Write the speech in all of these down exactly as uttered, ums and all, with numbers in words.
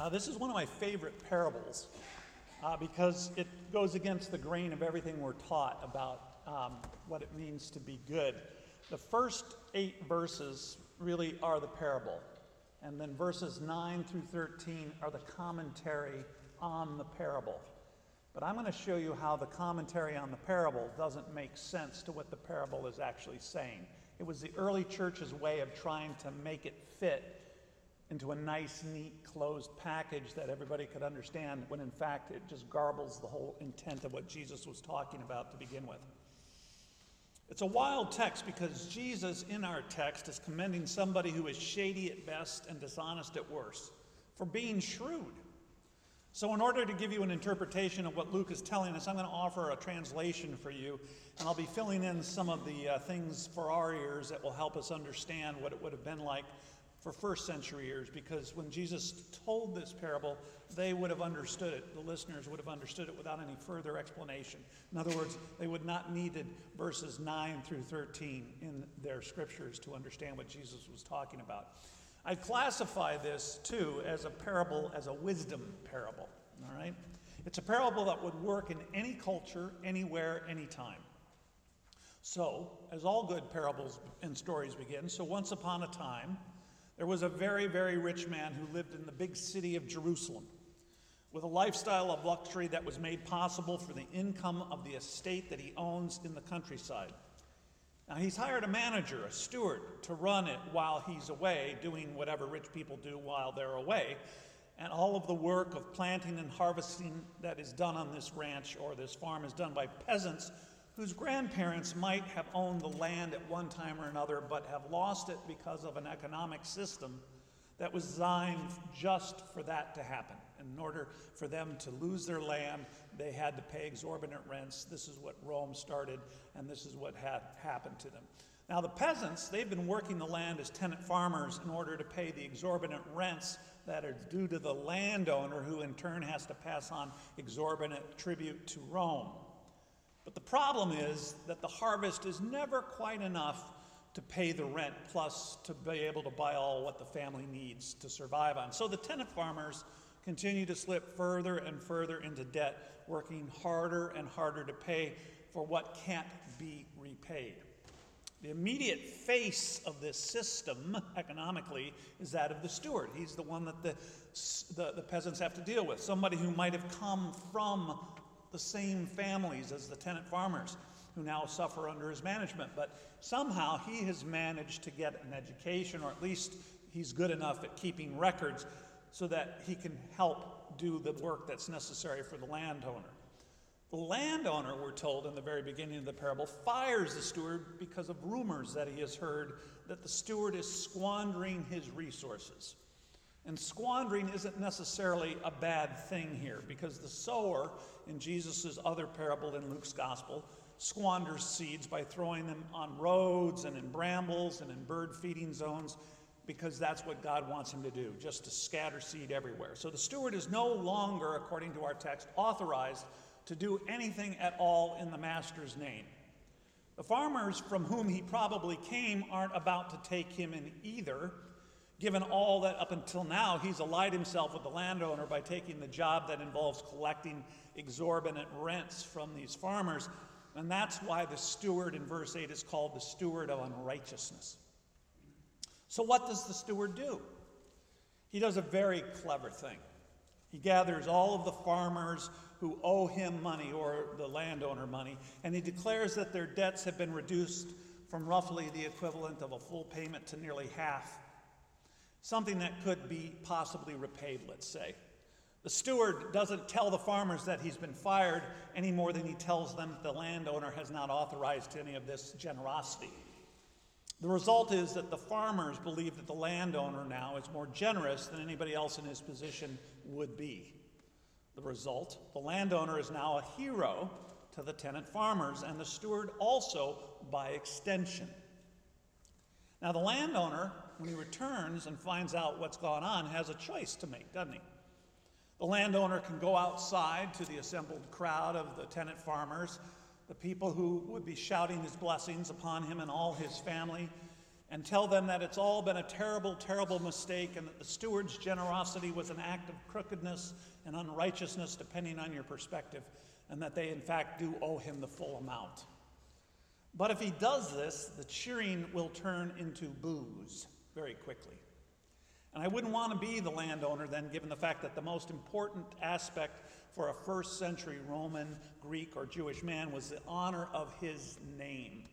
Uh, this is one of my favorite parables uh, because it goes against the grain of everything we're taught about um, what it means to be good. The first eight verses really are the parable, and then verses nine through thirteen are the commentary on the parable. But I'm going to show you how the commentary on the parable doesn't make sense to what the parable is actually saying. It was the early church's way of trying to make it fit into a nice, neat, closed package that everybody could understand, when in fact it just garbles the whole intent of what Jesus was talking about to begin with. It's a wild text because Jesus in our text is commending somebody who is shady at best and dishonest at worst for being shrewd. So in order to give you an interpretation of what Luke is telling us, I'm going to offer a translation for you, and I'll be filling in some of the uh, things for our ears that will help us understand what it would have been like for first century ears, because when Jesus told this parable, they would have understood it. The listeners would have understood it without any further explanation. In other words, they would not needed verses nine through thirteen in their scriptures to understand what Jesus was talking about. I classify this, too, as a parable, as a wisdom parable, all right? It's a parable that would work in any culture, anywhere, anytime. So, as all good parables and stories begin, so once upon a time, there was a very, very rich man who lived in the big city of Jerusalem with a lifestyle of luxury that was made possible for the income of the estate that he owns in the countryside. Now, he's hired a manager, a steward, to run it while he's away, doing whatever rich people do while they're away. And all of the work of planting and harvesting that is done on this ranch or this farm is done by peasants whose grandparents might have owned the land at one time or another, but have lost it because of an economic system that was designed just for that to happen. In order for them to lose their land, they had to pay exorbitant rents. This is what Rome started, and this is what had happened to them. Now, the peasants, they've been working the land as tenant farmers in order to pay the exorbitant rents that are due to the landowner, who in turn has to pass on exorbitant tribute to Rome. But the problem is that the harvest is never quite enough to pay the rent, plus to be able to buy all what the family needs to survive on. So the tenant farmers continue to slip further and further into debt, working harder and harder to pay for what can't be repaid. The immediate face of this system, economically, is that of the steward. He's the one that the, the, the peasants have to deal with, somebody who might have come from the same families as the tenant farmers, who now suffer under his management. But somehow he has managed to get an education, or at least he's good enough at keeping records so that he can help do the work that's necessary for the landowner. The landowner, we're told in the very beginning of the parable, fires the steward because of rumors that he has heard that the steward is squandering his resources. And squandering isn't necessarily a bad thing here, because the sower in Jesus' other parable in Luke's gospel squanders seeds by throwing them on roads and in brambles and in bird feeding zones, because that's what God wants him to do, just to scatter seed everywhere. So the steward is no longer, according to our text, authorized to do anything at all in the master's name. The farmers from whom he probably came aren't about to take him in either, given all that up until now he's allied himself with the landowner by taking the job that involves collecting exorbitant rents from these farmers. And that's why the steward in verse eight is called the steward of unrighteousness. So what does the steward do? He does a very clever thing. He gathers all of the farmers who owe him money, or the landowner money, and he declares that their debts have been reduced from roughly the equivalent of a full payment to nearly half. Something that could be possibly repaid, let's say. The steward doesn't tell the farmers that he's been fired any more than he tells them the landowner has not authorized any of this generosity. The result is that the farmers believe that the landowner now is more generous than anybody else in his position would be. The result, the landowner is now a hero to the tenant farmers, and the steward also by extension. Now, the landowner, when he returns and finds out what's gone on, has a choice to make, doesn't he? The landowner can go outside to the assembled crowd of the tenant farmers, the people who would be shouting his blessings upon him and all his family, and tell them that it's all been a terrible, terrible mistake and that the steward's generosity was an act of crookedness and unrighteousness, depending on your perspective, and that they, in fact, do owe him the full amount. But if he does this, the cheering will turn into boos very quickly. And I wouldn't want to be the landowner then, given the fact that the most important aspect for a first century Roman, Greek, or Jewish man was the honor of his name.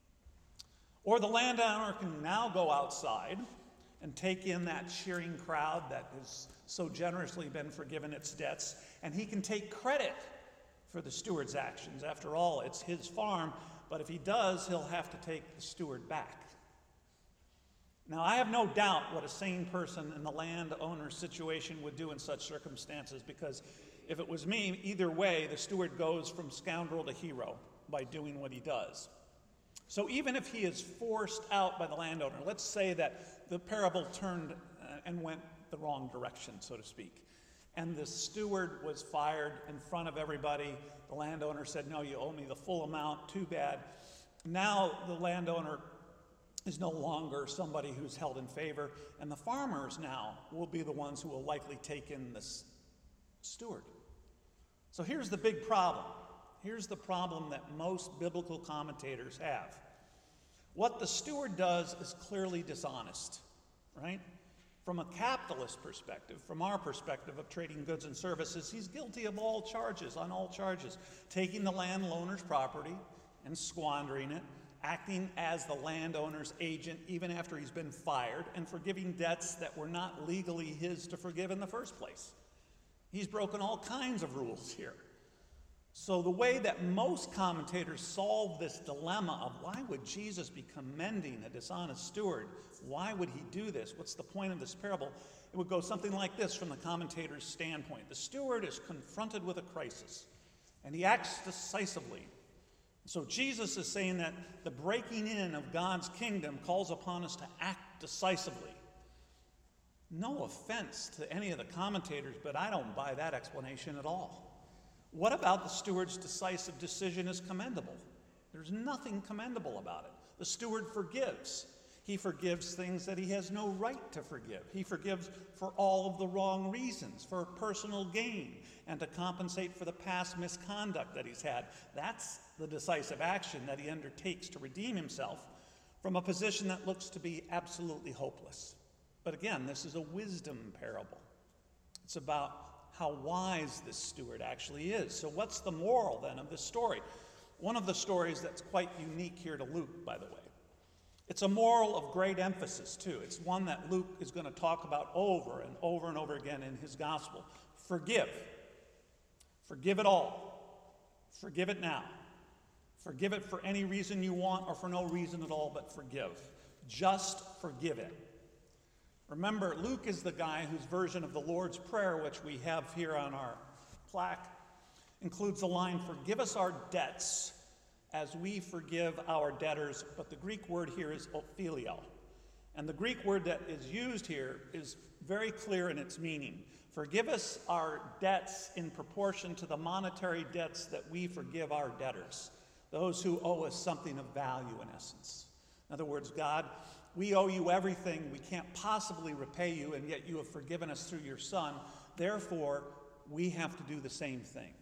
Or the landowner can now go outside and take in that cheering crowd that has so generously been forgiven its debts, and he can take credit for the steward's actions. After all, it's his farm, but if he does, he'll have to take the steward back. Now, I have no doubt what a sane person in the landowner's situation would do in such circumstances, because if it was me, either way, the steward goes from scoundrel to hero by doing what he does. So even if he is forced out by the landowner, let's say that the parable turned uh, and went the wrong direction, so to speak, and the steward was fired in front of everybody. The landowner said, no, you owe me the full amount, too bad. Now the landowner is no longer somebody who's held in favor, and the farmers now will be the ones who will likely take in this steward. So here's the big problem. Here's the problem that most biblical commentators have. What the steward does is clearly dishonest, right? From a capitalist perspective, from our perspective of trading goods and services, he's guilty of all charges, on all charges, taking the landowner's property and squandering it, acting as the landowner's agent even after he's been fired, and forgiving debts that were not legally his to forgive in the first place. He's broken all kinds of rules here. So the way that most commentators solve this dilemma of why would Jesus be commending a dishonest steward? Why would he do this? What's the point of this parable? It would go something like this from the commentator's standpoint. The steward is confronted with a crisis, and he acts decisively. So Jesus is saying that the breaking in of God's kingdom calls upon us to act decisively. No offense to any of the commentators, but I don't buy that explanation at all. What about the steward's decisive decision is commendable? There's nothing commendable about it. The steward forgives. He forgives things that he has no right to forgive. He forgives for all of the wrong reasons, for personal gain, and to compensate for the past misconduct that he's had. That's the decisive action that he undertakes to redeem himself from a position that looks to be absolutely hopeless. But again, this is a wisdom parable. It's about how wise this steward actually is. So what's the moral then of this story? One of the stories that's quite unique here to Luke, by the way. It's a moral of great emphasis, too. It's one that Luke is going to talk about over and over and over again in his gospel. Forgive. Forgive it all. Forgive it now. Forgive it for any reason you want or for no reason at all, but forgive. Just forgive it. Remember, Luke is the guy whose version of the Lord's Prayer, which we have here on our plaque, includes the line, forgive us our debts as we forgive our debtors. But the Greek word here is ophelio. And the Greek word that is used here is very clear in its meaning. Forgive us our debts in proportion to the monetary debts that we forgive our debtors, those who owe us something of value in essence. In other words, God, we owe you everything. We can't possibly repay you, and yet you have forgiven us through your Son. Therefore, we have to do the same thing.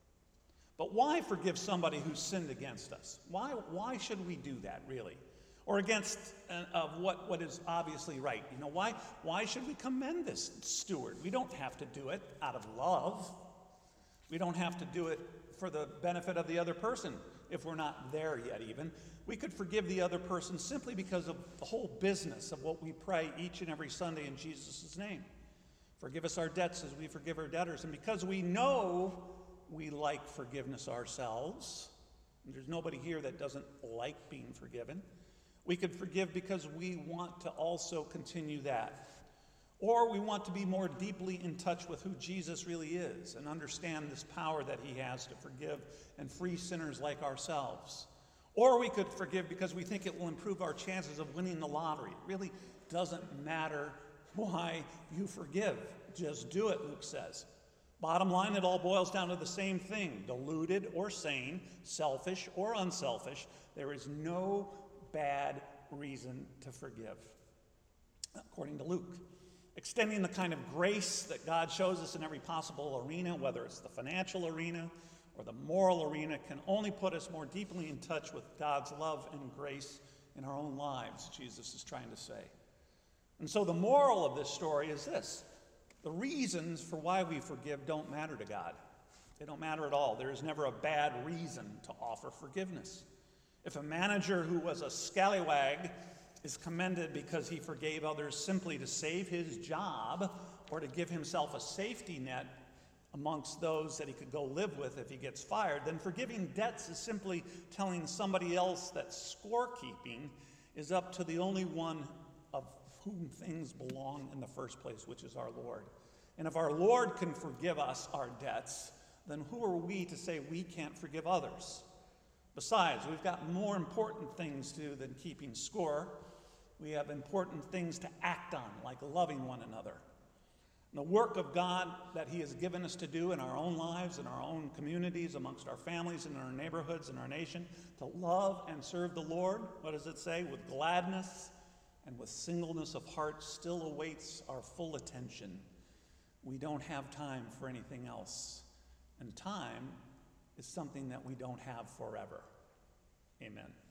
But why forgive somebody who's sinned against us? Why, why should we do that, really? Or against uh, of what, what is obviously right? You know, why, why should we commend this steward? We don't have to do it out of love. We don't have to do it for the benefit of the other person if we're not there yet even. We could forgive the other person simply because of the whole business of what we pray each and every Sunday in Jesus' name. Forgive us our debts as we forgive our debtors. And because we know we like forgiveness ourselves, and there's nobody here that doesn't like being forgiven, we could forgive because we want to also continue that. Or we want to be more deeply in touch with who Jesus really is and understand this power that he has to forgive and free sinners like ourselves. Or we could forgive because we think it will improve our chances of winning the lottery. It really doesn't matter why you forgive. Just do it, Luke says. Bottom line, it all boils down to the same thing. Deluded or sane, selfish or unselfish, there is no bad reason to forgive, according to Luke. Extending the kind of grace that God shows us in every possible arena, whether it's the financial arena or the moral arena, can only put us more deeply in touch with God's love and grace in our own lives, Jesus is trying to say. And so the moral of this story is this: the reasons for why we forgive don't matter to God. They don't matter at all. There is never a bad reason to offer forgiveness. If a manager who was a scallywag is commended because he forgave others simply to save his job or to give himself a safety net amongst those that he could go live with if he gets fired, then forgiving debts is simply telling somebody else that scorekeeping is up to the only one of whom things belong in the first place, which is our Lord. And if our Lord can forgive us our debts, then who are we to say we can't forgive others? Besides, we've got more important things to do than keeping score. We have important things to act on, like loving one another. And the work of God that he has given us to do in our own lives, in our own communities, amongst our families, in our neighborhoods, in our nation, to love and serve the Lord, what does it say? With gladness and with singleness of heart still awaits our full attention. We don't have time for anything else. And time is something that we don't have forever. Amen.